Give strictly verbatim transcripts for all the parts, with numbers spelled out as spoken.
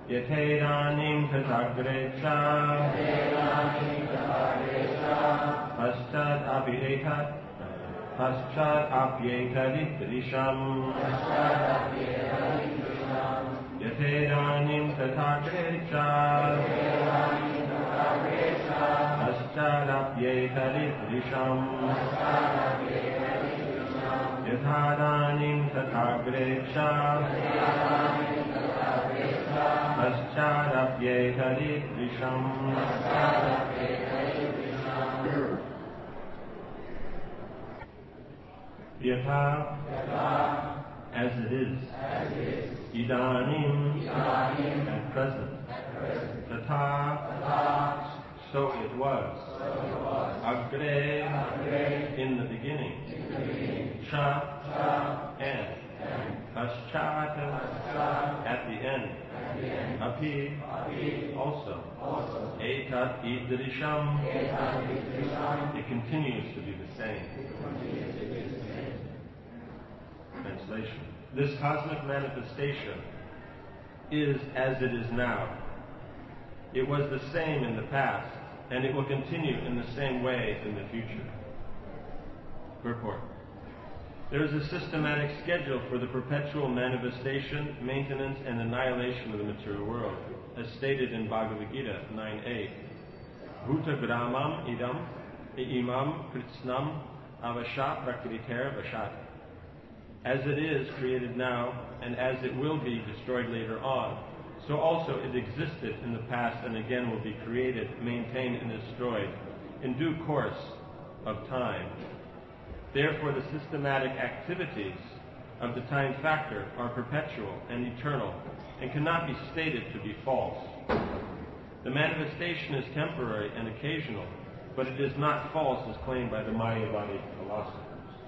Yathedanim tatagrecha Paschat apyetat Paschat apyetalit risham Yathedanim tatagrecha Paschat apyetalit risham Yathadanim tatagrecha Paschadapyetalit visham Yatha as it is Idanim at present Tatha so it was Agre in the beginning Cha and Paschat at the end Api also Etat idrisham it continues to be the same. Translation. This cosmic manifestation is as it is now. It was the same in the past, and it will continue in the same way in the future. Purport. There is a systematic schedule for the perpetual manifestation, maintenance, and annihilation of the material world, as stated in Bhagavad Gita nine eight. Bhuta gramam idam imam kritsnam avasha prakriter vashat. As it is created now, and as it will be destroyed later on, so also it existed in the past and again will be created, maintained, and destroyed in due course of time. Therefore, the systematic activities of the time factor are perpetual and eternal and cannot be stated to be false. The manifestation is temporary and occasional, but it is not false as claimed by the Mayavadi philosophers.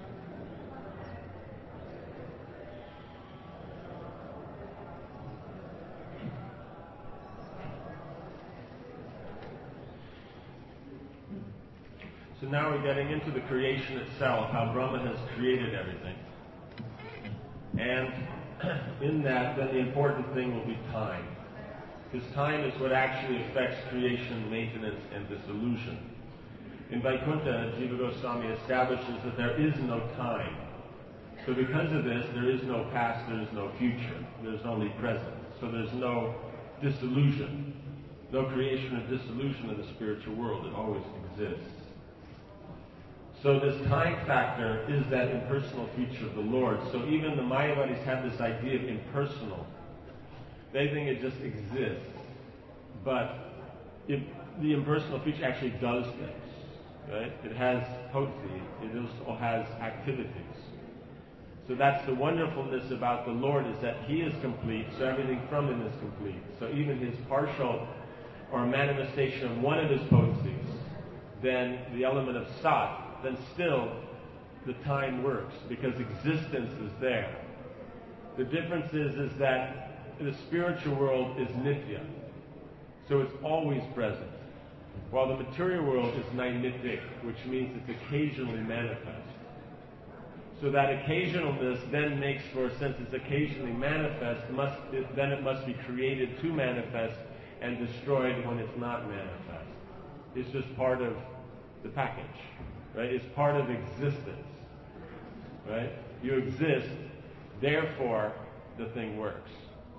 So now we're getting into the creation itself, how Brahma has created everything. And in that, then the important thing will be time. Because time is what actually affects creation, maintenance, and dissolution. In Vaikuntha, Jiva Goswami establishes that there is no time. So because of this, there is no past, there is no future. There's only present. So there's no dissolution, no creation or dissolution of the spiritual world. It always exists. So this time factor is that impersonal feature of the Lord. So even the Mayavadis have this idea of impersonal. They think it just exists. But it, the impersonal feature actually does things. Right? It has potency. It also has activities. So that's the wonderfulness about the Lord, is that He is complete, so everything from Him is complete. So even His partial or manifestation of one of His potencies, then the element of Sat, then still the time works because existence is there. The difference is, is that the spiritual world is nitya, so it's always present, while the material world is naimitic, which means it's occasionally manifest. So that occasionalness then makes for, since it's occasionally manifest, must it, then it must be created to manifest and destroyed when it's not manifest. It's just part of the package. Right? It's part of existence. Right? You exist, therefore the thing works.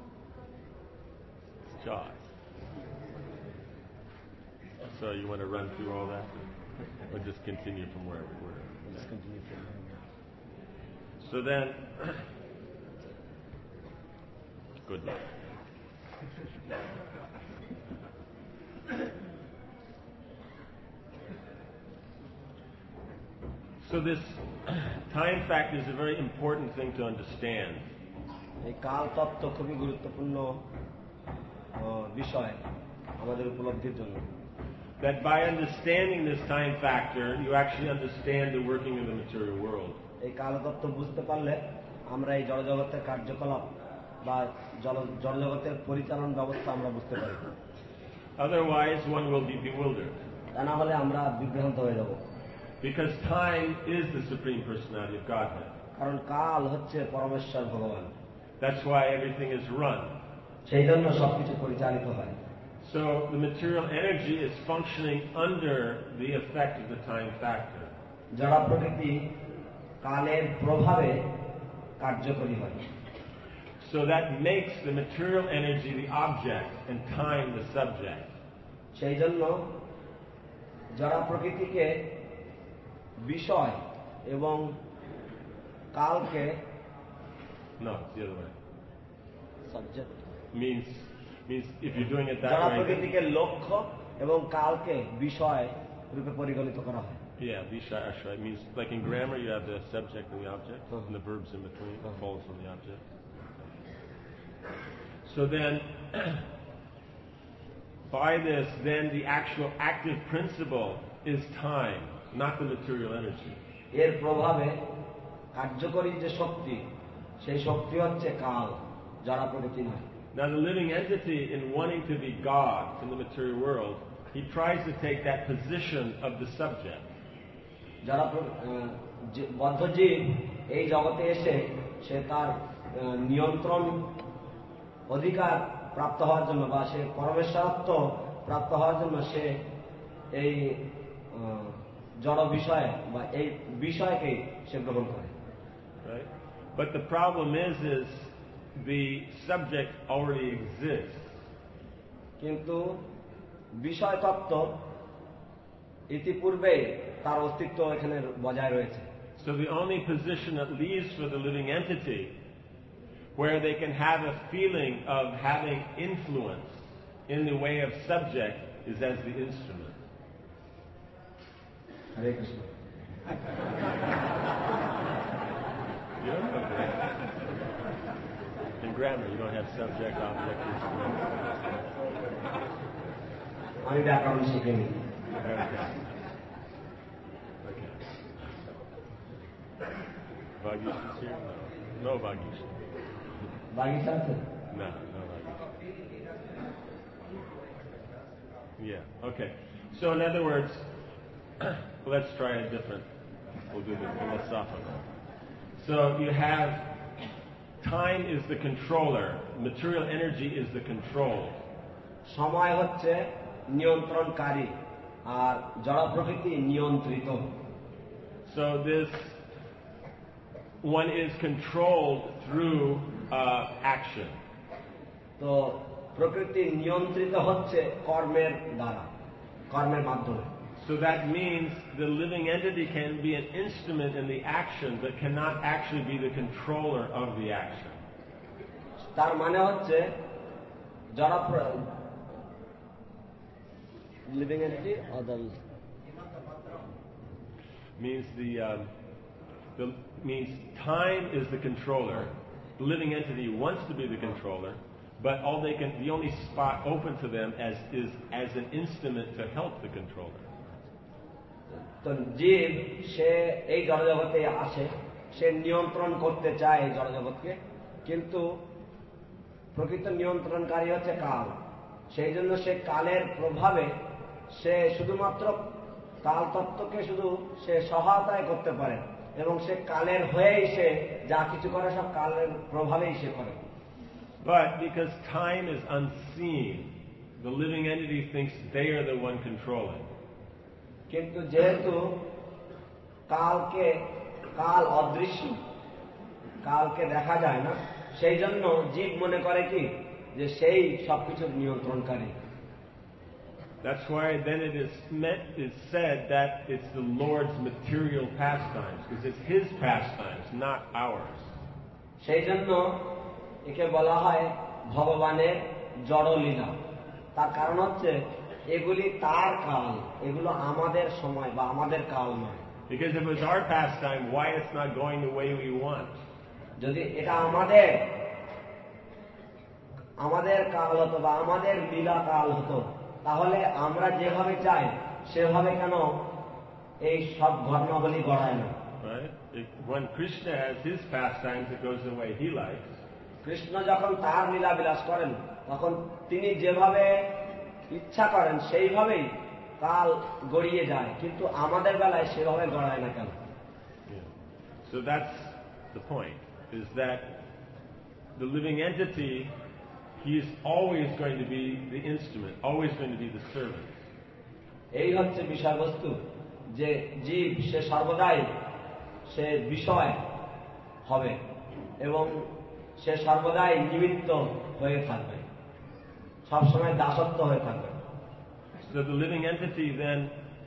Josh. So you want to run through all that? Or just continue from where we were? Just continue from where we were. So then, good luck. So this time factor is a very important thing to understand. এই কাল তত্ত্ব খুবই গুরুত্বপূর্ণ বিষয় আমাদের উপলব্ধির জন্য। That by understanding this time factor, you actually understand the working of the material world. এই কাল তত্ত্ব বুঝতে পারলে আমরা এই জড়জগতের কার্যকলাপ বা জড়জগতের পরিচালন ব্যবস্থা আমরা বুঝতে পারি। Otherwise, one will be bewildered. তা না হলে আমরা বিভ্রান্ত হয়ে যাব। Because time is the supreme personality of Godhead. কারণ কাল হচ্ছে পরমেশ্বর ভগবান। That's why everything is run. সেই জন্য সবকিছু পরিচালিত হয়। So the material energy is functioning under the effect of the time factor. জড় প্রকৃতি কালের প্রভাবে কার্যকরী হয়। So that makes the material energy the object and time the subject. সেই জন্য জড় প্রকৃতিকে বিষয় এবং কালকে No, it's the other way. Subject Means, means if you're doing it that জড় way. প্রকৃতিকে লক্ষ্য এবং কালকে বিষয় রূপে পরিগণিত করা হয়। Yeah, Visha Ashra. It means, like in grammar, you have the subject and the object, Uh-huh. and the verbs in between Uh-huh. follow from the object. So then, by this, then the actual active principle is time, not the material energy. এর প্রভাবে কার্যকরী যে শক্তি, সেই শক্তি হচ্ছে কাল, জড় প্রকৃতি নয়। Now, the living entity, in wanting to be God in the material world, he tries to take that position of the subject. যারা বদ্ধজীব এই জগতে এসে সে তার নিয়ন্ত্রণ অধিকার প্রাপ্ত হওয়ার জন্য বা সে পরমেশ্বরত্ব প্রাপ্ত হওয়ার জন্য সে এই জড় বিষয় বা এই বিষয়কে সে গ্রহণ করে। Right? But the problem is, is the subject already exists. কিন্তু বিষয় তত্ত্ব ইতিপূর্বে তার অস্তিত্ব এখানে বজায় রয়েছে। So the only position that leaves for the living entity where they can have a feeling of having influence in the way of subject is as the instrument. Hare Krishna. You don't have grammar. In grammar, you don't have subject, object, instrument. আমি ব্যাকরণ শিখিনি। Okay. Okay. Vagish is here? No. No Vagish. বাগিচা আছে? No, no Vagish. Yeah, okay. So in other words, let's try a different, we'll do the philosophical. So you have, time is the controller, material energy is the control. সময় হচ্ছে নিয়ন্ত্রণকারী আর জড় প্রকৃতি নিয়ন্ত্রিত। So this one is controlled through uh, action. তো প্রকৃতি নিয়ন্ত্রিত হচ্ছে কর্মের দ্বারা, কর্মের মাধ্যমে। So that means the living entity can be an instrument in the action, but cannot actually be the controller of the action. তার মানে হচ্ছে জড় লিভিং এন্টিটি অদল Means the, um, the means time is the controller. The living entity wants to be the controller, but all they can, the only spot open to them as is as an instrument to help the controller. তো জীব সে এই জড়জগতে আসে, সে নিয়ন্ত্রণ করতে চায় এই জড়জগৎকে, কিন্তু প্রকৃত নিয়ন্ত্রণকারী হচ্ছে কাল। সেই জন্য সে কালের প্রভাবে সে শুধুমাত্র কাল তত্ত্বকে শুধু সে সহায়তায় করতে পারে এবং সে কালের হয়েই সে যা কিছু করে সব কালের প্রভাবেই সে করে। But because time is unseen, the living entity thinks they are the one controlling. কিন্তু যেহেতু কালকে কাল অদৃশ্য, কালকে দেখা যায় না, সেই জন্য জীব মনে করে কি যে সেই সবকিছুর নিয়ন্ত্রণকারী। That's why then it is meant, it's said that it's the Lord's material pastimes, because it's His pastimes, not ours. সেই জন্য একে বলা হয় ভগবানের জড়লীলা। তার কারণ হচ্ছে এগুলি তার কাল, এগুলো আমাদের সময় বা আমাদের কাল নয়। Because if it was our pastime, why it's not going the way we want? যদি এটা আমাদের আমাদের কাল হতো বা আমাদের লীলা কাল হতো, তাহলে আমরা যেভাবে চাই সেভাবে কেন এই সব ঘটনাবলী ঘটায় না? Right? When Krishna has his pastimes, it goes the way he likes. Krishna যখন তার লীলা বিলাস করেন, তখন তিনি যেভাবে ইচ্ছা করেন সেইভাবেই কাল গড়িয়ে যায়, কিন্তু আমাদের বেলায় সেভাবে গড়ায় না কেন? So that's the point, is that the living entity he is always going to be the instrument, always going to be the servant. এই হচ্ছে বিষয়বস্তু যে জীব সে সর্বদাই সে বিষয় হবে এবং সে সর্বদাই নিমিত্ত হয়ে থাকবে, সবসময় দাসত্ব হয়ে থাকবে। So the living entity then,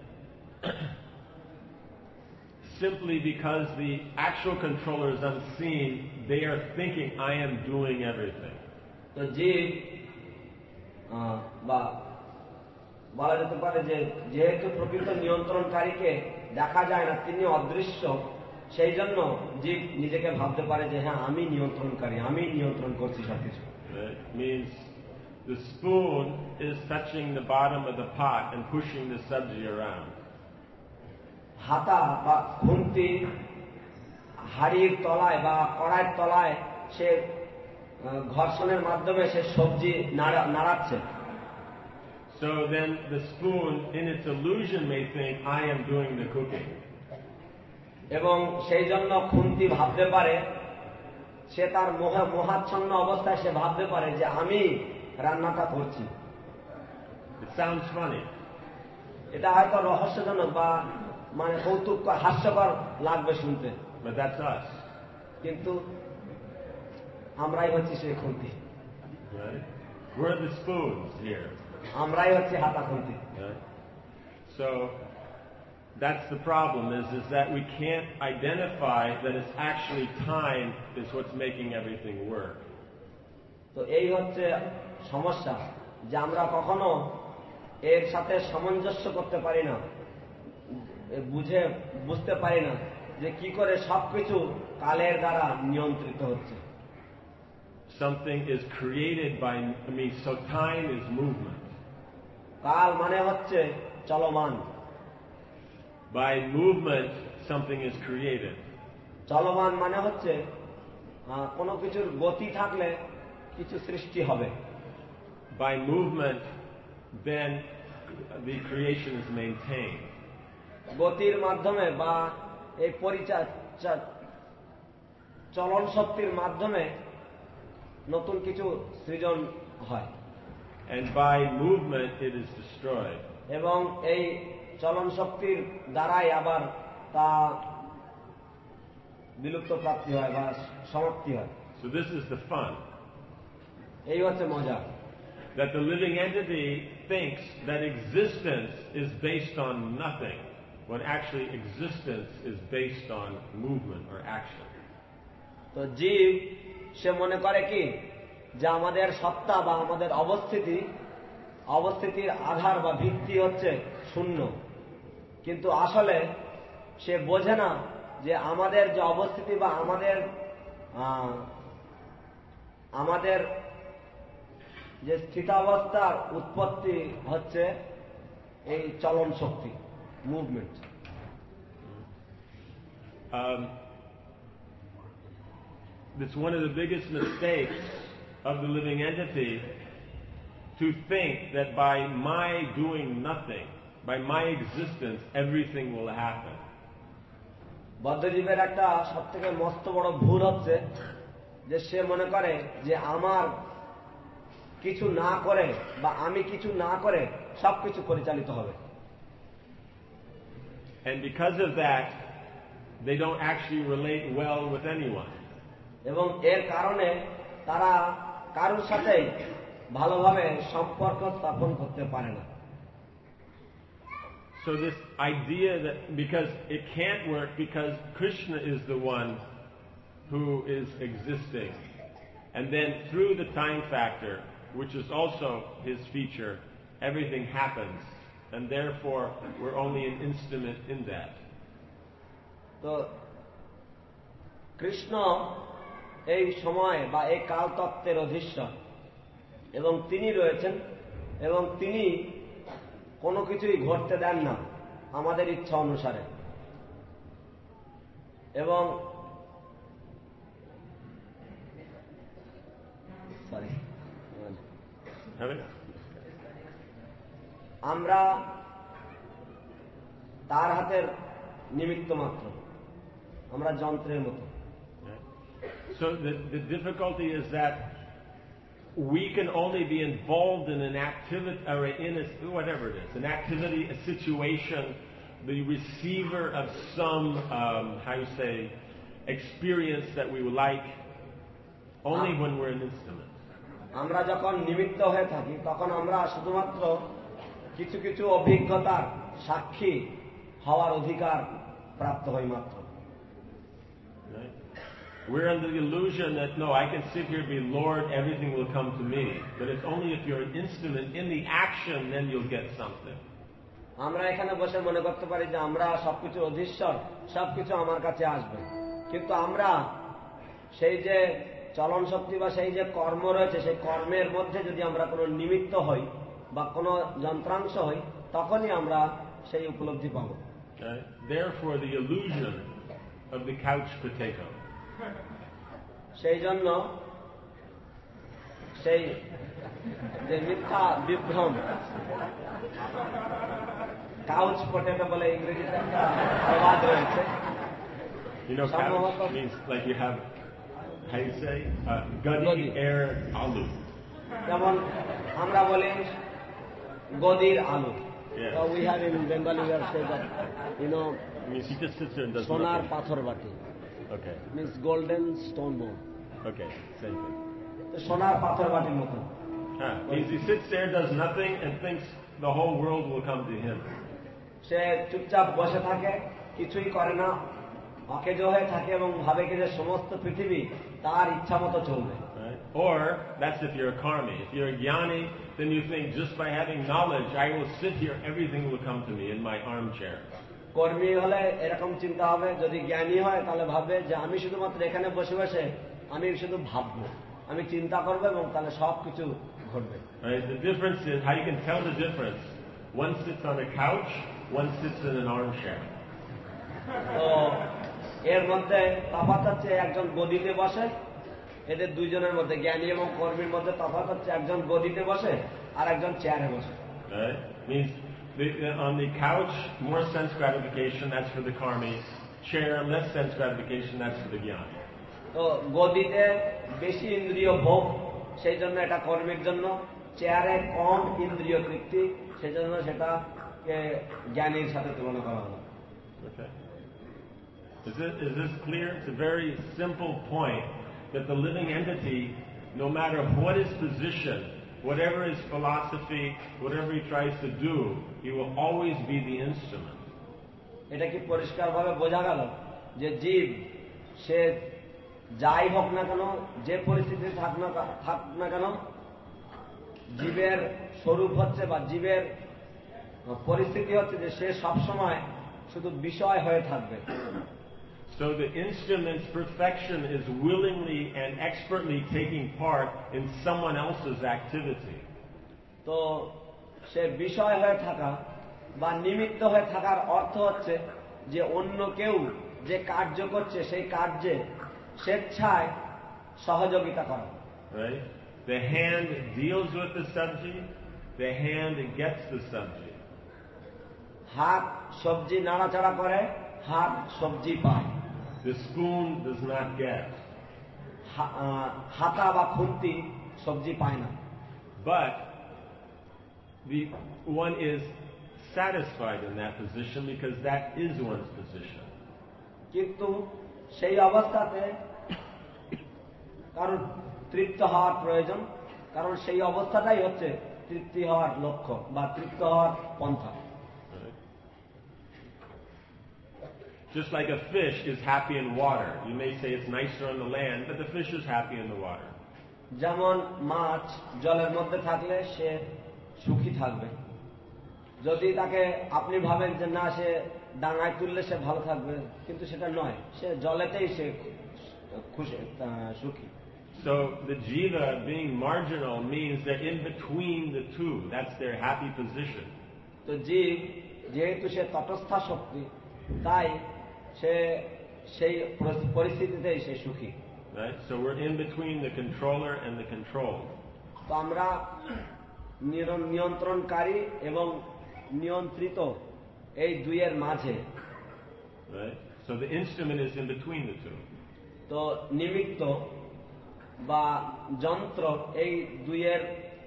simply because the actual controller is unseen, they are thinking, I am doing everything. তো জীব বা বলা যেতে পারে যে যেহেতু প্রকৃত নিয়ন্ত্রণকারীকে দেখা যায় না, তিনি অদৃশ্য, সেই জন্য জীব নিজেকে ভাবতে পারে যে হ্যাঁ আমি নিয়ন্ত্রণকারী, আমি নিয়ন্ত্রণ করছি সবকিছু। It means the spoon is touching the bottom of the pot and pushing the sabji around. হাতা বা খুন্তি হাড়ির তলায় বা কড়াইয়ের তলায় সে ঘর্ষণের মাধ্যমে সে সবজি নাড়াচ্ছে। So then the spoon in its illusion may think, I am doing the cooking. এবং সেই জন্য খুন্তি ভাবতে পারে, সে তার মোহাচ্ছন্ন অবস্থায় সে ভাবতে পারে যে আমি রান্নাটা করছি। It sounds funny. এটা হয়তো রহস্যজনক বা মানে কৌতুক হাস্যকর লাগবে শুনতে, But that's us. কিন্তু আমরাই হচ্ছি সেই খুন্তি। Right? We're the spoons here. আমরাই হচ্ছি হাতা খুন্তি। Right? So that's the problem, is, is that we can't identify that it's actually time is what's making everything work. তো এই হচ্ছে সমস্যা যে আমরা কখনো এর সাথে সামঞ্জস্য করতে পারি না, বুঝে বুঝতে পারি না যে কি করে সবকিছু কালের দ্বারা নিয়ন্ত্রিত হচ্ছে। Something is created by, I mean, so time is movement. কাল মানে হচ্ছে চলমান। By movement, something is created. চলমান মানে হচ্ছে কোনো কিছুর গতি থাকলে কিছু সৃষ্টি হবে। By movement, then the creation is maintained. গতির মাধ্যমে বা এই পরিচয় চলন শক্তির মাধ্যমে নতুন কিছু সৃজন হয়। And by movement, it is destroyed. এবং এই চলন শক্তির দ্বারাই আবার তা বিলুপ্ত প্রাপ্তি হয় বা সমাপ্তি হয়। So this is the fun. এই হচ্ছে মজা। That the living entity thinks that existence is based on nothing, when actually existence is based on movement or action. তো জীব সে মনে করে কি যে আমাদের সত্তা বা আমাদের অবস্থিতি অবস্থিতির আধার বা ভিত্তি হচ্ছে শূন্য, কিন্তু আসলে সে বোঝে না যে আমাদের যে অবস্থিতি বা আমাদের আমাদের যে স্থিতাবস্থার উৎপত্তি হচ্ছে এই চলন শক্তি, movement. Um, it's one of the biggest mistakes of the living entity to think that by my doing nothing, by my existence, everything will happen. বদ্ধজীবের একটা সব থেকে মস্ত বড় ভুল হচ্ছে যে সে মনে করে যে আমার কিছু না করে বা আমি কিছু না করে সবকিছু পরিচালিত হবে। And because of that, they don't actually relate well with anyone. এবং এর কারণে তারা কারোর সাথেই ভালোভাবে সম্পর্ক স্থাপন করতে পারে না। So this idea that because it can't work because Krishna is the one who is existing, and then through the time factor, which is also his feature, everything happens, and therefore we're only an instrument in that. তো কৃষ্ণ এই সময় বা এই কাল তত্ত্বের অধীশ্বর এবং তিনি রয়েছেন এবং তিনি কোনো কিছুই ঘটতে দেন না আমাদের ইচ্ছা অনুসারে, এবং সরি আমরা তার হাতের নিমিত্ত মাত্র, আমরা যন্ত্রের মতো। So the, the difficulty is that we can only be involved in an activity, or in a, whatever it is, an activity, a situation, the receiver of some, um, how you say, experience that we would like, only when we're an instrument. আমরা যখন নিমিত্ত হয়ে থাকি তখন আমরা শুধুমাত্র কিছু কিছু অভিজ্ঞতার সাক্ষী হওয়ার অধিকার প্রাপ্ত হই মাত্র। Right? We're under the illusion that no, I can sit here, be Lord, everything will come to me. But it's only if you're an instrument in the action, then you'll get something. আমরা এখানে বসে মনে করতে পারি যে আমরা সবকিছু অধীশ্বর, সবকিছু আমার কাছে আসবে, কিন্তু আমরা সেই যে চলন শক্তি বা সেই যে কর্ম রয়েছে সেই কর্মের মধ্যে যদি আমরা কোনো নিমিত্ত হই বা কোনো যন্ত্রাংশ হই তখনই আমরা সেই উপলব্ধি পাব। Therefore the illusion of the couch potato. সেই জন্য সেই যে মিথ্যা বিভ্রম, কাউচ পটেটো বলে ইংরেজিতে একটা প্রবাদ রয়েছে। You know, couch means like you have, how you say, uh, gadi air alu. যেমন আমরা বলি গদির আলু। Yes. So we have in Bengali we have said that, you know, means he just sits there and does সোনার nothing. পাথর বাটি। Okay. Means golden stone bowl. Okay, same thing. সোনার পাথর বাটির মতো। Huh. Means he sits there, does nothing, and thinks the whole world will come to him. সে চুপচাপ বসে থাকে, কিছুই করে না, অকেজ হয়ে থাকে এবং ভাবে কি যে সমস্ত পৃথিবী তার ইচ্ছা মতো চলবে। Right? Or that's if you're a karmi. If you're a jnani, then you think just by having knowledge, I will sit here, everything will come to me in my armchair. কর্মী হলে এরকম চিন্তা হবে, যদি জ্ঞানী হয় তাহলে ভাববে যে আমি শুধুমাত্র এখানে বসে বসে আমি শুধু ভাববো, আমি চিন্তা করবো এবং তাহলে সব কিছু ঘটবে। Right? The difference is how you can tell the difference. One sits on a couch, one sits in an armchair. তো এর মধ্যে তফাৎ হচ্ছে একজন গদিতে বসে, এদের দুইজনের মধ্যে জ্ঞানী এবং কর্মীর মধ্যে তফাৎ হচ্ছে একজন গদিতে বসে আর একজন চেয়ারে বসে। Right? Means the, on the couch, more sense gratification, that's for the karmi. Chair, less sense gratification, that's for the jnani. তো গদিতে বেশি ইন্দ্রিয় ভোগ, সেই জন্য এটা কর্মীর জন্য, চেয়ারে কম ইন্দ্রিয় তৃপ্তি, সেই জন্য সেটাকে জ্ঞানীর সাথে তুলনা করা হলো। Okay. Is this, is this clear? It's a very simple point that the living entity, no matter what his position, whatever his philosophy, whatever he tries to do, he will always be the instrument. এটা কি পরিষ্কারভাবে বোঝা গেল যে জীব সে যাই হোক না কেন, যে পরিস্থিতিতে থাক না থাক না কেন, জীবের স্বরূপ হচ্ছে বা জীবের পরিস্থিতি হচ্ছে যে সে সবসময় শুধু বিষয় হয়ে থাকবে। So the instrument's perfection is willingly and expertly taking part in someone else's activity. তো সে বিষয় হয়ে থাকা বা নিমিত্ত হয়ে থাকার অর্থ হচ্ছে যে অন্য কেউ যে কার্য করছে সেই কার্যে স্বেচ্ছায় সহযোগিতা করা। Right? The hand deals with the subject, the hand gets the subject. হাত সবজি নাড়াচাড়া করে, হাত সবজি পায়। The spoon does not get. হাতা বা খুন্তি সবজি পায় না। But the one is satisfied in that position because that is one's position. কিন্তু সেই অবস্থাতে কারণ তৃপ্ত হওয়ার প্রয়োজন, কারণ সেই অবস্থাটাই হচ্ছে তৃপ্তি হওয়ার লক্ষ্য বা তৃপ্ত হওয়ার পন্থা। Just like a fish is happy in water. You may say it's nicer on the land, but the fish is happy in the water. যেমন মাছ জলের মধ্যে থাকলে সে সুখী থাকবে, যদি তাকে আপনি ভাবেন যে না সে ডাঙায় তুললে সে ভালো থাকবে, কিন্তু সেটা নয়, সে জলেতেই সে খুশি সুখী। So the jiva being marginal means they're in between the two. That's their happy position. তো জীব যেহেতু সে তটস্থ শক্তি, তাই সে সেই পরিস্থিতিতেই সে সুখী। Right? So we're in between the controller and the controlled. তো আমরা নিয়ন্ত্রণকারী এবং নিয়ন্ত্রিত এই দুইয়ের মাঝে। Right? So the instrument is in between the two. তো নিমিত্ত বা যন্ত্র এই দুইয়ের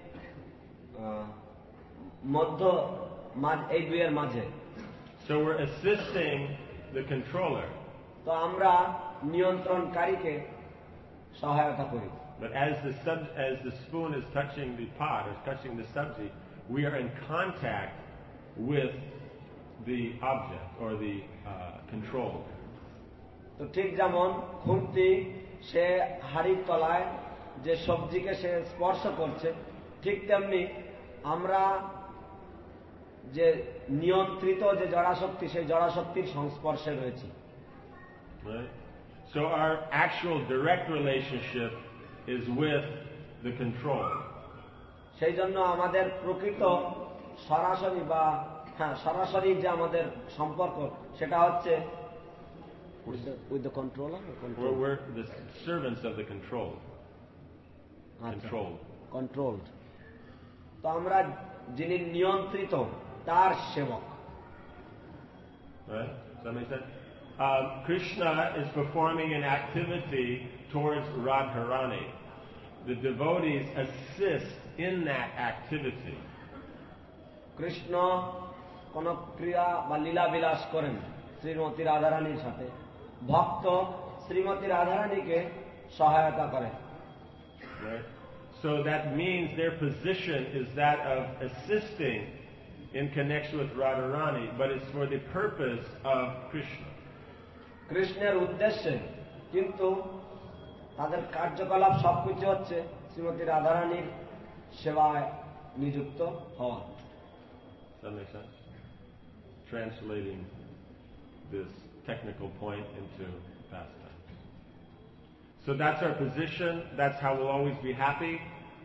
মধ্য এই দুইয়ের মাঝে। So we're assisting the controller. তো আমরা নিয়ন্ত্রণকারীকে সহায়তা করি। But as the sub, as the spoon is touching the pot or touching the sabji, we are in contact with the object or the uh, control. তো ঠিক যেমন খুন্তি সে হাড়ির তলায় যে সবজিকে সে স্পর্শ করছে, ঠিক তেমনি আমরা যে নিয়ন্ত্রিত যে জড়াশক্তি সেই জড়াশক্তির সংস্পর্শে রয়েছি। Right? So our actual direct relationship is with the control. সেই জন্য আমাদের প্রকৃত সরাসরি বা হ্যাঁ সরাসরি যে আমাদের সম্পর্ক সেটা হচ্ছে with the controller or control? We're, we're the servants of the control. Controlled. Controlled. তো আমরা যিনি নিয়ন্ত্রিত তার সেবক। Right? Does that make sense? Um, Krishna is performing an activity towards Radharani. The devotees assist in that activity. Krishna কোন ক্রিয়া বা লীলা বিলাস করেন শ্রীমতী রাধারানীর সাথে, ভক্ত শ্রীমতী রাধারানীকে সহায়তা করে। Right? So that means their position is that of assisting in connection with Radharani, but it's for the purpose of Krishna. কৃষ্ণের উদ্দেশ্যে, কিন্তু তাদের কার্যকলাপ সবকিছু হচ্ছে শ্রীমতী রাধারানীর সেবায় নিযুক্ত হওয়া। Does that make sense? Translating this technical point into pastime. So that's our position. That's how we'll always be happy.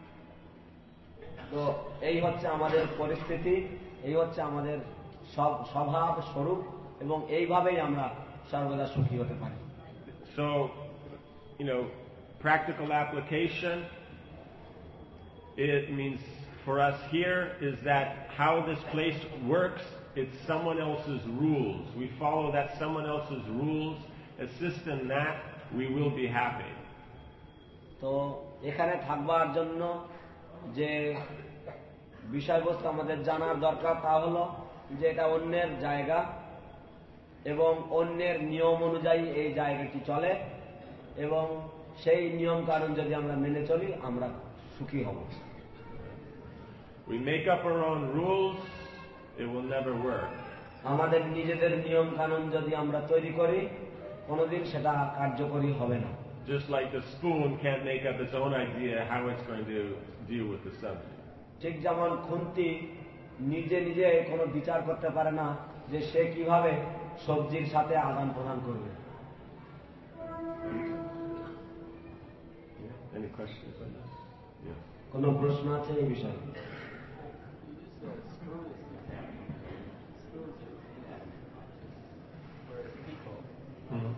তো এই হচ্ছে আমাদের পরিস্থিতি, এই হচ্ছে আমাদের সব স্বভাব স্বরূপ, এবং এইভাবেই আমরা সর্বদা সুখী হতে পারি। So, you know, practical application, it means for us here is that how this place works, it's someone else's rules. We follow that someone else's rules, assist in that, we will be happy. তো এখানে থাকবার জন্য যে বিষয়বস্তু আমাদের জানার দরকার তা হলো যে এটা অন্যের জায়গা এবং অন্যের নিয়ম অনুযায়ী এই জায়গাটি চলে, এবং সেই নিয়ম কানুন যদি আমরা মেনে চলি আমরা সুখী হব। We make up our own rules, it will never work. আমাদের নিজেদের নিয়ম কানুন যদি আমরা তৈরি করি কোনোদিন সেটা কার্যকরী হবে না। Just like the spoon can't make up its own idea how it's going to deal with the subject. ঠিক যেমন খুন্তি নিজে নিজে কোনো বিচার করতে পারে না যে সে কিভাবে সবজির সাথে আদান প্রদান করবে। Any questions on this? Yes. কোনো প্রশ্ন আছে এই বিষয়ে? Mm-hmm.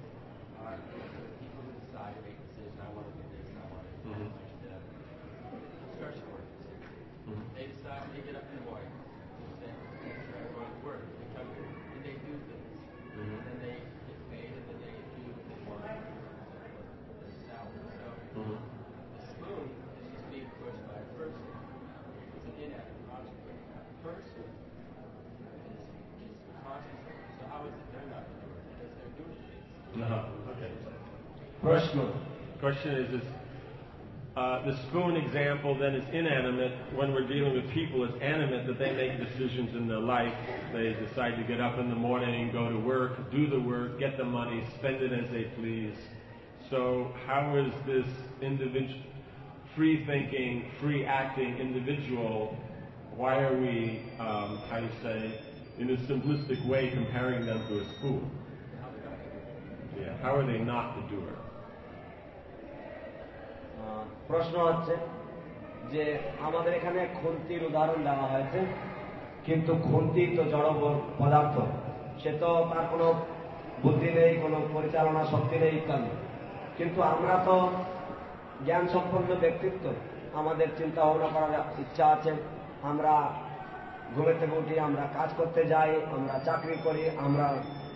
They decide, they get up in the morning, they start going to work, they come here, and they do things. Mm-hmm. And then they get paid, and then they do what they want. Their salary. So Mm-hmm. the spoon is just being pushed by a person. It's an inanimate object. But a person is, is conscious. So how is it they're not doing it? Because they're doing things. Uh-huh. Okay. প্রশ্ন Question is, is uh, the spoon example then is inanimate. When we're dealing with people, it's animate that they make decisions in their life. They decide to get up in the morning, go to work, do the work, get the money, spend it as they please. So how is this individual, free-thinking, free-acting individual, why are we, um, how do you say, in a simplistic way comparing them to a spoon? Yeah, how are they not the doer? প্রশ্ন হচ্ছে যে আমাদের এখানে খুন্তির উদাহরণ দেওয়া হয়েছে, কিন্তু খুন্তি তো জড় পদার্থ, সে তো তার কোনো বুদ্ধি নেই, কোনো পরিচালনা শক্তি নেই ইত্যাদি। কিন্তু আমরা তো জ্ঞান সম্পন্ন ব্যক্তিত্ব, আমাদের চিন্তা ভাবনা করার ইচ্ছা আছে, আমরা ঘুমের থেকে উঠি, আমরা কাজ করতে যাই, আমরা চাকরি করি, আমরা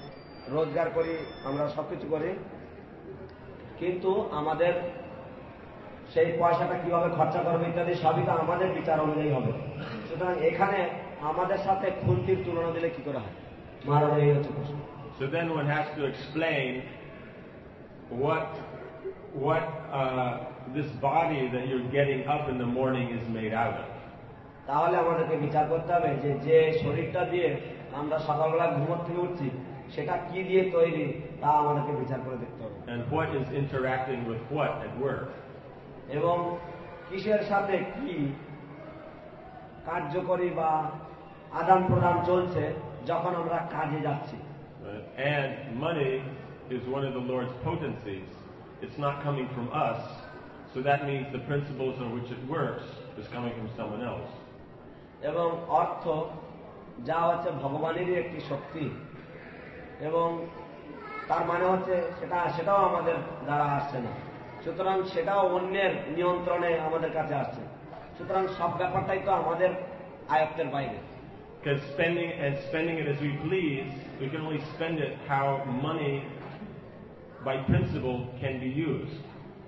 রোজগার করি, আমরা সবকিছু করি, কিন্তু আমাদের সেই পয়সাটা কিভাবে খরচা করবে ইত্যাদি সবই তো আমাদের বিচার অনুযায়ী হবে। সুতরাং এখানে আমাদের সাথে খুন্তির তুলনা দিলে কি করে হয়? মহারাজ এই হচ্ছে প্রশ্ন। So then one has to explain what what uh, this body that you're getting up in the morning is made out of. তাহলে আমাদেরকে বিচার করতে হবে যে যে শরীরটা দিয়ে আমরা সকালবেলা ঘুমোর থেকে উঠছি সেটা কি দিয়ে তৈরি তা আমাদেরকে বিচার করে দেখতে হবে। And what is interacting with what at work. এবং কিসের সাথে কি কার্যকরী বা আদান প্রদান চলছে যখন আমরা কাজে যাচ্ছি। And money is one of the Lord's potencies. It's not coming from us, so that means the principles on which it works is coming from someone else. এবং অর্থ যা হচ্ছে ভগবানেরই একটি শক্তি এবং তার মানে হচ্ছে সেটা সেটাও আমাদের দ্বারা আসছে না, সুতরাং সেটাও অন্যের নিয়ন্ত্রণে আমাদের কাছে আসছে। সুতরাং সব ব্যাপারটাই তো আমাদের আয়ত্তের বাইরে। Because spending and spending it as we please, we can only spend it how money by principle can be used.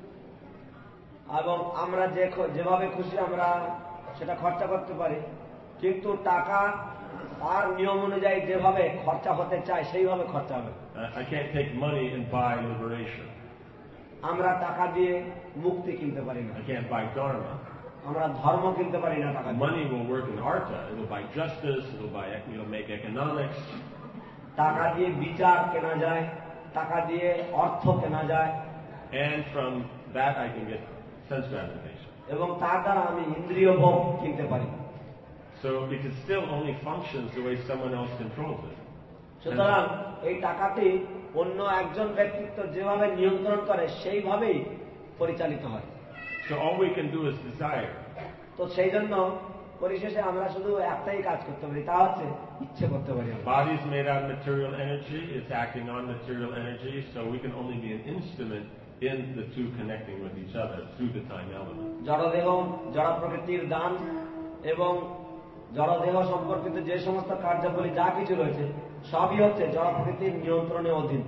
এবং আমরা যে যেভাবে খুশি আমরা সেটা খরচা করতে পারি, কিন্তু টাকা তার নিয়ম অনুযায়ী যেভাবে খরচা হতে চায় সেইভাবে খরচা হবে। I can't take money and buy liberation. আমরা টাকা দিয়ে মুক্তি কিনতে পারি না। I can't buy dharma. আমরা ধর্ম কিনতে পারি না টাকা দিয়ে। Money will work in artha. It will buy justice. It will buy, you know, make economics. টাকা দিয়ে বিচার কেনা যায়, টাকা দিয়ে অর্থ কেনা যায়। And from that I can get sense gratification. এবং তার দ্বারা আমি ইন্দ্রিয় ভোগ কিনতে পারি। So it is still only functions the way someone else controls it. সুতরাং এই টাকাটি অন্য একজন ব্যক্তিত্ব যেভাবে নিয়ন্ত্রণ করে সেইভাবেই পরিচালিত হয়। So all we can do is desire. তো সেই জন্য পরিশেষে আমরা শুধু একটাই কাজ করতে পারি, তা হচ্ছে ইচ্ছে করতে পারি। Body is made out of material energy. It's acting on material energy, so we can only be an instrument in the two connecting with each other through the time element. জড়দেহ জড় প্রকৃতির দান এবং জড়দেহ সম্পর্কিত যে সমস্ত কার্যাবলী যা কিছু রয়েছে সবই হচ্ছে জড় প্রকৃতির নিয়ন্ত্রণে অধীন।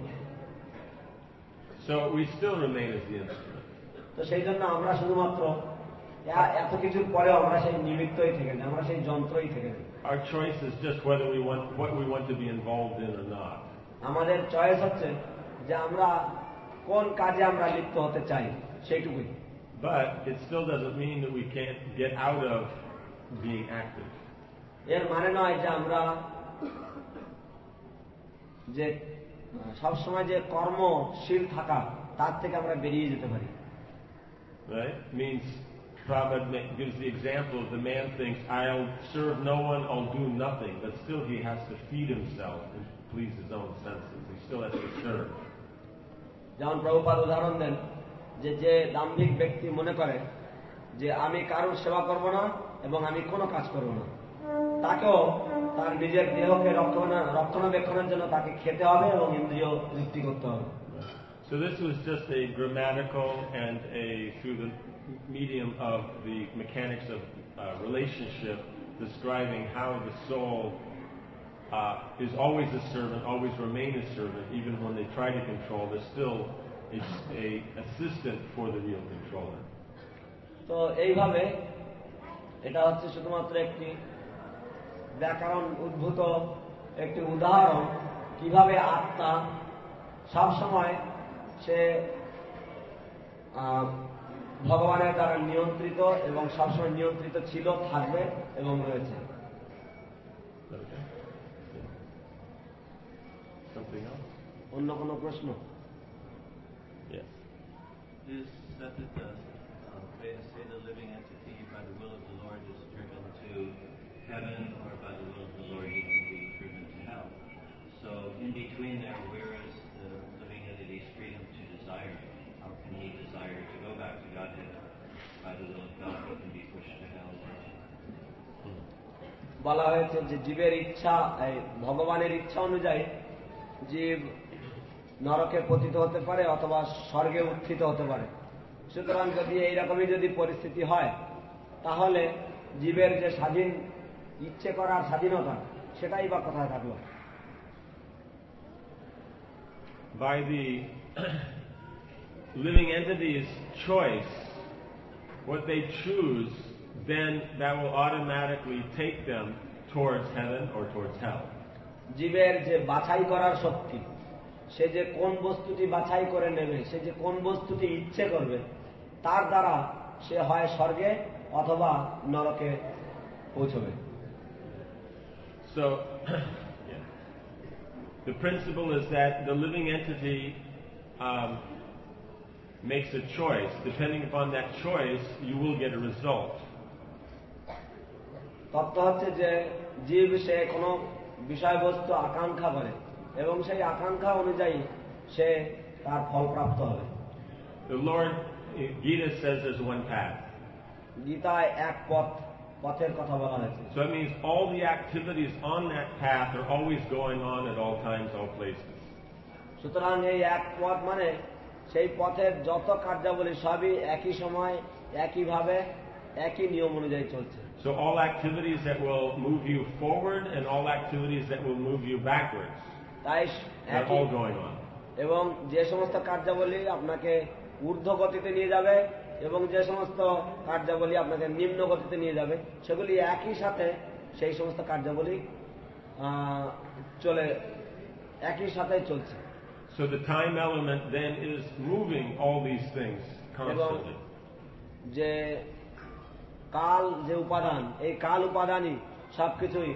So we still remain as the instrument. তো সেই জন্য আমরা শুধুমাত্র এত কিছুর পরেও আমরা সেই নিমিত্তই থেকে যাই, আমরা সেই যন্ত্রই থেকে যাই। Our choice is just whether we want what we want to be involved in or not. আমাদের চয়েস হচ্ছে যে আমরা কোন কাজে আমরা লিপ্ত হতে চাই সেইটুকুই। But it still doesn't mean that we can't get out of being active. এর মানে নয় যে আমরা যে সবসময় যে কর্মশীল থাকা তার থেকে আমরা বেরিয়ে যেতে পারি। Right? Means Prabhupada gives the example of the man thinks, I'll serve no one, I'll do nothing, but still he has to feed himself and please his own senses. He still has to serve. যেমন প্রভুপাদ উদাহরণ দেন যে যে দাম্ভিক ব্যক্তি মনে করে যে আমি কারোর সেবা করব না এবং আমি কোনো কাজ করব না, তাকেও তার নিজের দেহকে রক্ষণাবেক্ষণের জন্য তাকে খেতে হবে এবং ইন্দ্রিয় তৃপ্তি করতে হবে। So this was just a grammatical and a through the medium of the mechanics of uh, relationship, describing how the soul uh, is always a servant, always remain a servant, even when they try to control. They're still a, a assistant for the real controller. তো এইভাবে এটা হচ্ছে শুধুমাত্র একটি ব্যাকরণ উদ্ভূত একটি উদাহরণ কিভাবে আত্মা সবসময় সে ভগবানের দ্বারা নিয়ন্ত্রিত এবং সবসময় নিয়ন্ত্রিত ছিল, থাকবে এবং রয়েছে। অন্য কোনো প্রশ্ন? Is that the uh, way to say the living entity by the will of the Lord is driven to heaven, or by the will of the Lord he can be driven to hell? So in between there, where is the living entity's freedom to desire? How can he desire to go back to Godhead? By the will of God, he can be pushed to hell. বলা হয়েছে যে জীবের ইচ্ছা, ভগবানের ইচ্ছা অনুযায়ী জীব নরকে পতিত হতে পারে অথবা স্বর্গে উত্থিত হতে পারে। সুতরাং যদি এইরকমই যদি পরিস্থিতি হয় তাহলে জীবের যে স্বাধীন ইচ্ছে করার স্বাধীনতা সেটাই বা কোথায় থাকলো? By the living entity's choice, what they choose, then that will automatically take them towards heaven or towards hell. জীবের যে বাছাই করার শক্তি, সে যে কোন বস্তুটি বাছাই করে নেবে, সে যে কোন বস্তুটি ইচ্ছে করবে, তার দ্বারা সে হয় স্বর্গে অথবা নরকে পৌঁছবে। So, yeah. The principle is that the living entity um, makes a choice. Depending upon that choice, you will get a result. তত্ত্ব হচ্ছে যে জীব সে কোনো বিষয়বস্তু আকাঙ্ক্ষা করে এবং সেই আকাঙ্ক্ষা অনুযায়ী সে তার ফল প্রাপ্ত হবে। The Lord, Gita says there's one path. গীতায় এক পথ, পথের কথা বলা হয়েছে। So that means all the activities on that path are always going on at all times, all places. সুতরাং এই এক পথ মানে সেই পথের যত কার্যাবলী সবই একই সময়, একইভাবে, একই নিয়ম অনুযায়ী চলছে। So all activities that will move you forward and all activities that will move you backwards, তাই they're all going on. এবং যে সমস্ত কার্যাবলী আপনাকে ঊর্ধ্ব গতিতে নিয়ে যাবে এবং যে সমস্ত কার্যাবলী আপনাকে নিম্ন গতিতে নিয়ে যাবে, সেগুলি একই সাথে সেই সমস্ত কার্যাবলী চলে একই সাথে চলছে। So the time element then is moving all these things constantly. যে কাল যে উপাদান, এই কাল উপাদানই সবকিছুই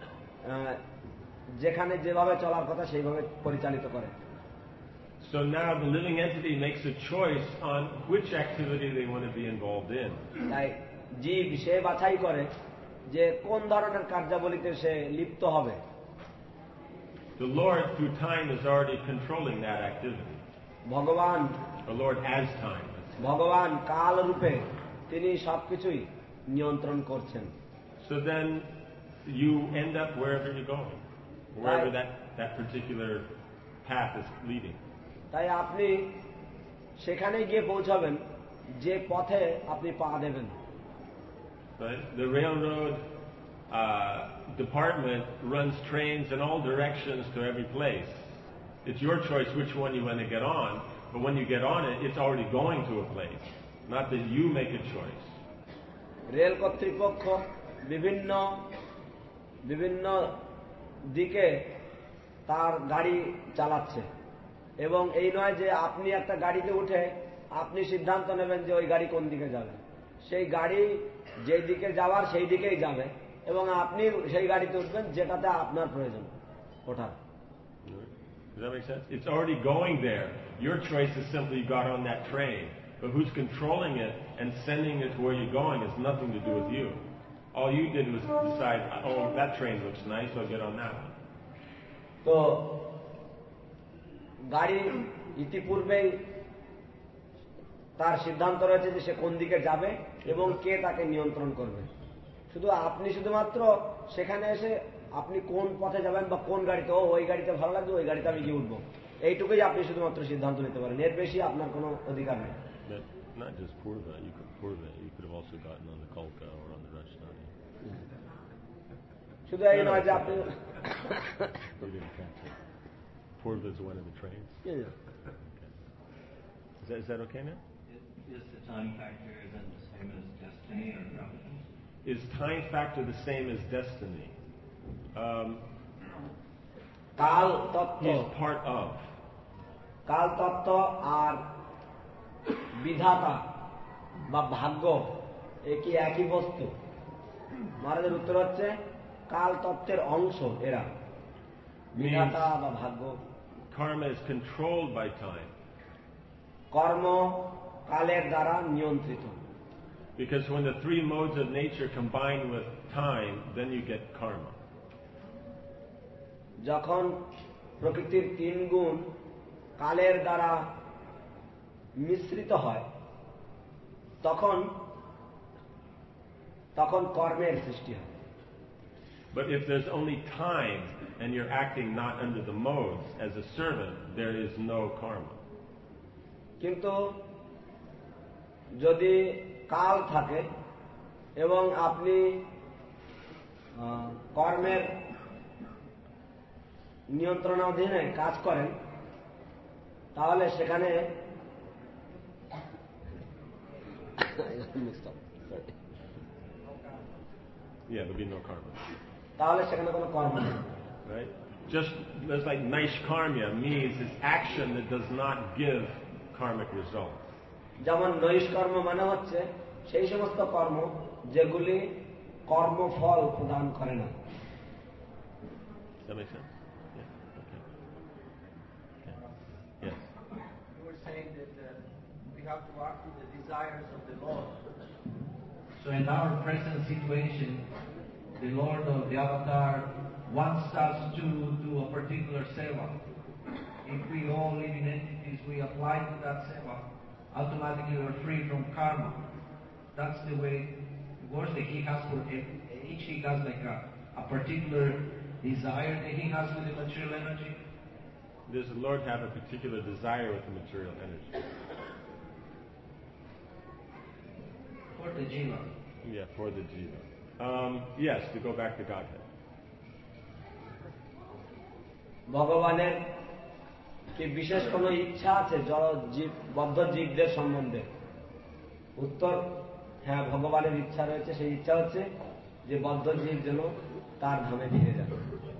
যেখানে যেভাবে চলার কথা সেইভাবে পরিচালিত করে। So now the living entity makes a choice on which activity they want to be involved in. তাই জীব সে বাছাই করে যে কোন ধরনের কার্যাবলীতে সে লিপ্ত হবে। The Lord through time is already controlling that activity. ভগবান, The Lord as time. ভগবান কাল রূপে তিনি সবকিছুই নিয়ন্ত্রণ করছেন। So then you end up wherever you're going, wherever that, that particular path is leading. তাই আপনি সেখানে গিয়ে পৌঁছাবেন যে পথে আপনি পা দেবেন। Right? The railroad uh, department runs trains in all directions to every place. It's your choice which one you want to get on, but when you get on it, it's already going to a place. Not that you make a choice. Rail কর্তৃপক্ষ বিভিন্ন বিভিন্ন দিকে তার গাড়ি চালাচ্ছে এবং এই নয় যে আপনি একটা গাড়িতে উঠে আপনি সিদ্ধান্ত নেবেন যে ওই গাড়ি কোন দিকে যাবে। সেই গাড়ি যেই দিকে যাওয়ার সেই দিকেই যাবে এবং আপনি সেই গাড়িতে উঠবেন যেটাতে আপনার প্রয়োজন ওঠার। Does that make sense? It's already going there. Your choice is simply you got on that train. But who's controlling it and sending it to where you're going has nothing to do with you. All you did was decide, oh, that train looks nice, I'll get on that one. তো গাড়ি ইতিপূর্বেই তার সিদ্ধান্ত রয়েছে যে সে কোন দিকে যাবে এবং কে তাকে নিয়ন্ত্রণ করবে। শুধু আপনি শুধুমাত্র সেখানে এসে আপনি কোন পথে যাবেন বা কোন গাড়িতে, ও ওই গাড়িতে ভালো লাগবে ওই গাড়িতে আমি গিয়ে উঠবো, এইটুকুই আপনি শুধুমাত্র সিদ্ধান্ত নিতে পারেন, এর বেশি আপনার কোনো অধিকার নেই। But not just Purva, you could Purva, you could have also gotten on the Kalka or on the Rajdhani. শুধু এই নয় যে আপনি Purva is one of the trains. Yeah, yeah. Okay. Is that, is that okay now? Is the time factor then the same as destiny or providence? Is time factor the same as destiny? Um, কাল তত্ত্ব, is part of. কাল তত্ত্ব আর বিধাতা বা ভাগ্য একই একই বস্তু। মহারাজের উত্তর হচ্ছে কাল তত্ত্বের অংশ এরা, বিধাতা বা ভাগ্য। Karma is controlled by time. কর্ম কালের দ্বারা নিয়ন্ত্রিত। Because when the three modes of nature combine with time, then you get karma. যখন প্রকৃতির তিন গুণ কালের দ্বারা মিশ্রিত হয় তখন তখন কর্মের সৃষ্টি হয়। But if there's only time and you're acting not under the modes as a servant, there is no karma. কিন্তু যদি কাল থাকে এবং আপনি কর্মের নিয়ন্ত্রণাধীনে কাজ করেন তাহলে সেখানে mixed up. Sorry. Yeah, there'll be no karma. তাহলে সেখানে কোনো কর্ম নেই। Right? Just there's like naishkarmya means it's action that does not give karmic results. যেমন নৈষ্কর্ম মানে হচ্ছে সেই সমস্ত কর্ম যেগুলি কর্মফল প্রদান করে না। Does that make sense? Yeah. Okay. Okay. Yes. You were saying that uh, we have to act with the desires of the Lord. So in our present situation, the Lord or the Avatar wants us to do a particular seva. If we all live in entities, we apply to that seva, automatically we're free from karma. That's the way it works. That he has for each he has like a, a particular desire that he has with the material energy. Does the Lord have a particular desire with the material energy? For the jiva. Yeah, for the jiva. Um, yes, to go back to Godhead. ভগবানের কি বিশেষ কোনো ইচ্ছা আছে জড় জীব বদ্ধ জীবদের সম্বন্ধে? উত্তর হ্যাঁ, ভগবানের ইচ্ছা রয়েছে। সেই ইচ্ছা হচ্ছে যে বদ্ধ জীব যেন তার ধামে ফিরে যায়।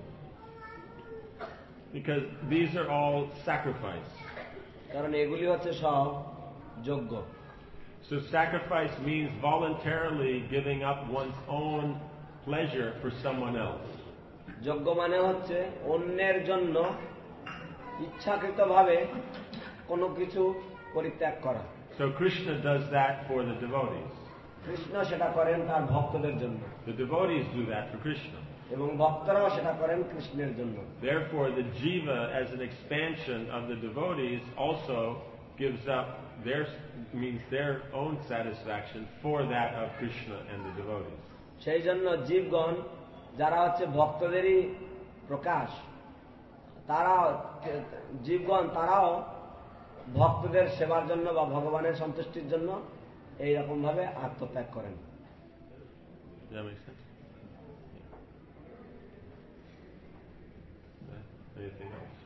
Because these are all sacrifice. কারণ এগুলি হচ্ছে সব যজ্ঞ। So sacrifice means voluntarily giving up one's own pleasure for someone else. যজ্ঞ মানে হচ্ছে অন্যের জন্য ইচ্ছাকৃতভাবে কোনো কিছু পরিত্যাগ করা। So Krishna does that for the devotees. Krishna সেটা করেন তার ভক্তদের জন্য। The devotees do that for Krishna. এবং ভক্তরাও সেটা করেন কৃষ্ণের জন্য। Therefore, the jiva, as an expansion of the devotees, also gives up their means their own satisfaction for that of Krishna and the devotees. সেই জন্য জীবগণ যারা হচ্ছে ভক্তদেরই প্রকাশ, তারা জীবগণ তারাও ভক্তদের সেবার জন্য বা ভগবানের সন্তুষ্টির জন্য এইরকম ভাবে আত্মত্যাগ করেন। Does that make sense? Yeah. Anything else?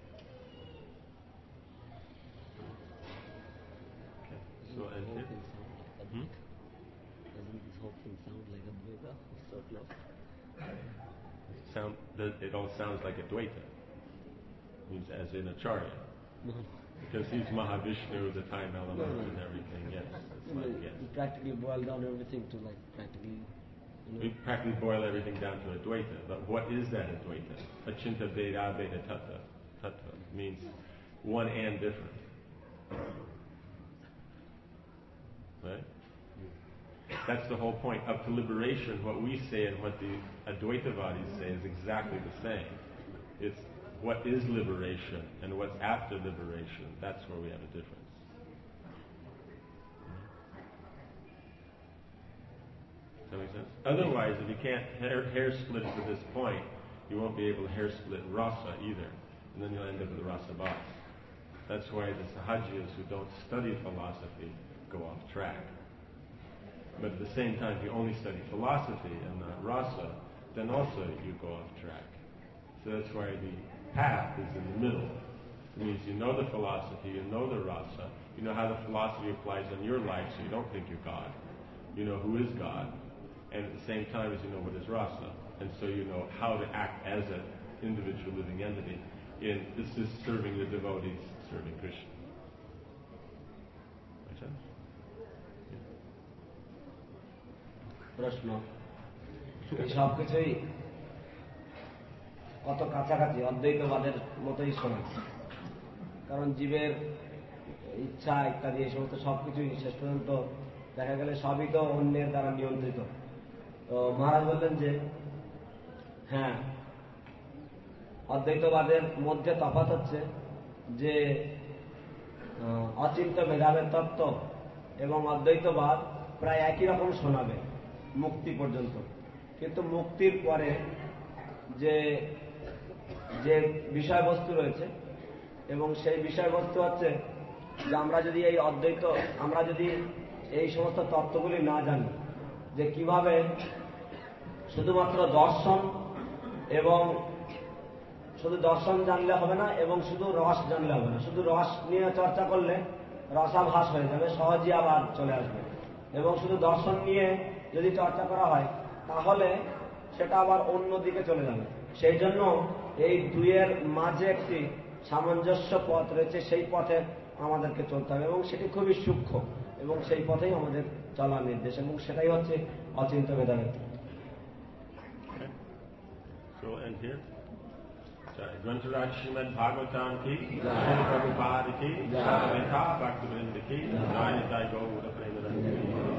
Okay. So and here. Hmm? Doesn't this whole thing sound like a Dvaita surplus? Sound, it all sounds like a Dvaita. Means as in Acharya. No. Because he's Mahavishnu, the time element No, no. and everything, yes. It's You like, know, yes. you practically boil down everything to like practically, you know. We practically boil everything down to Advaita. But what is that Advaita? Achinta Veda Veda Tattva. Tattva means one and different. Right? That's the whole point. Up to liberation, what we say and what the Advaitavadis say is exactly the same. It's what is liberation and what's after liberation. That's where we have a difference. Does that make sense? Otherwise, if you can't hair, hair split to this point, you won't be able to hair split rasa either. And then you'll end up with the rasa box. That's why the sahajiyas who don't study philosophy go off track. But at the same time, if you only study philosophy and not rasa, then also you go off track. So that's why the path is in the middle. It means you know the philosophy, you know the rasa, you know how the philosophy applies in your life so you don't think you're God. You know who is God. And at the same time as you know what is rasa. And so you know how to act as an individual living entity in this is serving the devotees, serving Krishna. Make sense? প্রশ্ন এই সব কিছুই কত কাছাকাছি অদ্বৈতবাদের মতোই শোনা, কারণ জীবের ইচ্ছা ইত্যাদি এই সমস্ত সবকিছুই শেষ পর্যন্ত দেখা গেলে সবই তো অন্যের দ্বারা নিয়ন্ত্রিত। তো মহারাজ বললেন যে হ্যাঁ, অদ্বৈতবাদের মধ্যে তফাৎ হচ্ছে যে অচিন্ত ভেদাভেদ তত্ত্ব এবং অদ্বৈতবাদ প্রায় একই রকম শোনাবে মুক্তি পর্যন্ত, কিন্তু মুক্তির পরে যে যে বিষয়বস্তু রয়েছে এবং সেই বিষয়বস্তু হচ্ছে যে আমরা যদি এই অদ্বৈত আমরা যদি এই সমস্ত তত্ত্বগুলি না জানি, যে কিভাবে শুধুমাত্র দর্শন এবং শুধু দর্শন জানলে হবে না এবং শুধু রস জানলে হবে না, শুধু রস নিয়ে চর্চা করলে রসাভাস হয়ে যাবে, সহজেই আবার চলে আসবে। এবং শুধু দর্শন নিয়ে যদি চর্চা করা হয় তাহলে সেটা আবার অন্য দিকে চলে যাবে। সেই জন্য এই দুইয়ের মাঝে একটি সামঞ্জস্য পথ রয়েছে, সেই পথে আমাদেরকে চলতে হবে এবং সেটি খুবই সূক্ষ্ম এবং সেই পথেই আমাদের চলার নির্দেশ এবং সেটাই হচ্ছে অচিন্ত ভেদাভেদ। So end here. Grantharaj Srimad Bhagavatam ki, Srila Prabhupada ki, Samveta Bhaktivinoda ki, Jai Jai Gaura Premanandi.